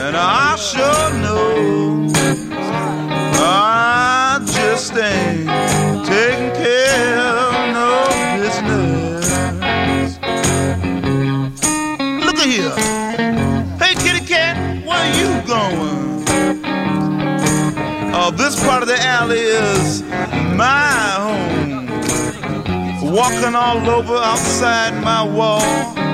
and I sure know I just ain't taking care of no business. Look at here. Hey, kitty cat, where you going? Oh, this part of the alley is my home. Walking all over outside my wall.